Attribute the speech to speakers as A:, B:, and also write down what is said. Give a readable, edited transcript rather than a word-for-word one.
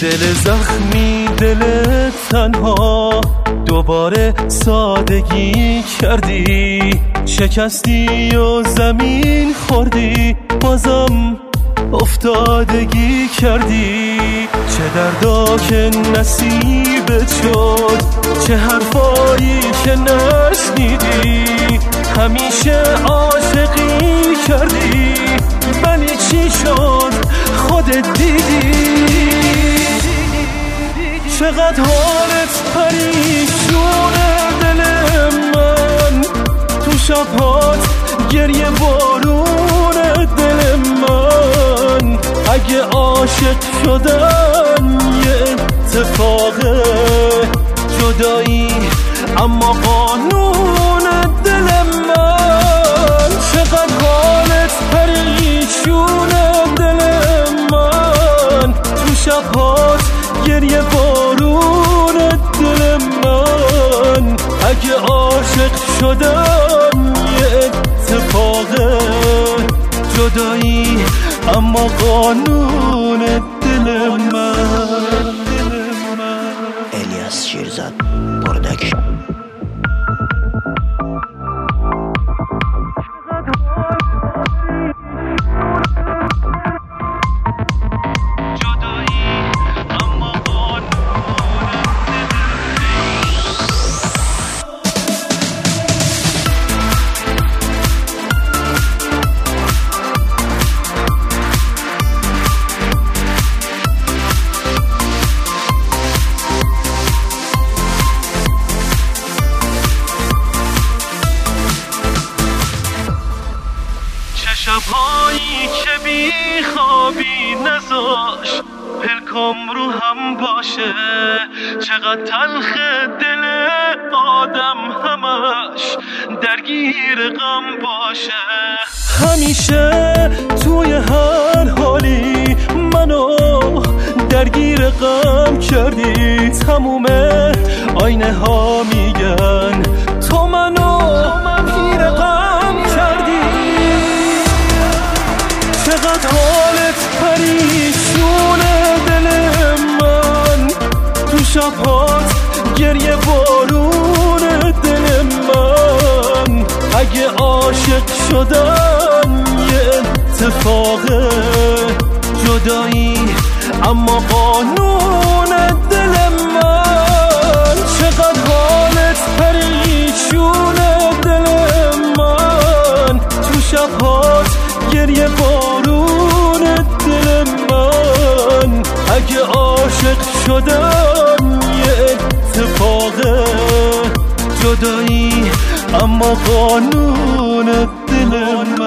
A: دل زخمی دل تنها دوباره سادگی کردی، شکستی و زمین خوردی، بازم افتادگی کردی. چه دردا که نصیبت شد، چه حرفایی که نشنیدی، همیشه عاشقی کردی ولی چی شد خودت دیدی. چقدر حالت پریشونه دل من، تو شبهات گریه بارون دل من. اگه عاشق شدن یه اتفاقه، جدایی اما قانون دل من. چقدر حالت پریشونه دل من، تو شبهات گریه بارون دل من. اگه عاشق شدم یه اتفاقه، جدایی اما قانون دل من.
B: الیاس شیرزاد پروداکشن.
A: شبهایی که بی خوابی نذاش پلکام رو هم باشه، چقدر تلخ دل آدم همش درگیر غم باشه. همیشه توی هر حالی منو درگیر غم کردی، تموم آینه ها میگن تو منو پیر غم کردی. چقدر حالت پریشونه دل من، تو شبهات گریه بارون دل من. اگه عاشق شدم یه اتفاقه، جدایی اما قانون دل من. چقدر حالت پریشونه دل من، تو شبهات گریه بارون دل من. اگه عاشق شدم یه اتفاقه، جدایی اما قانون دل من.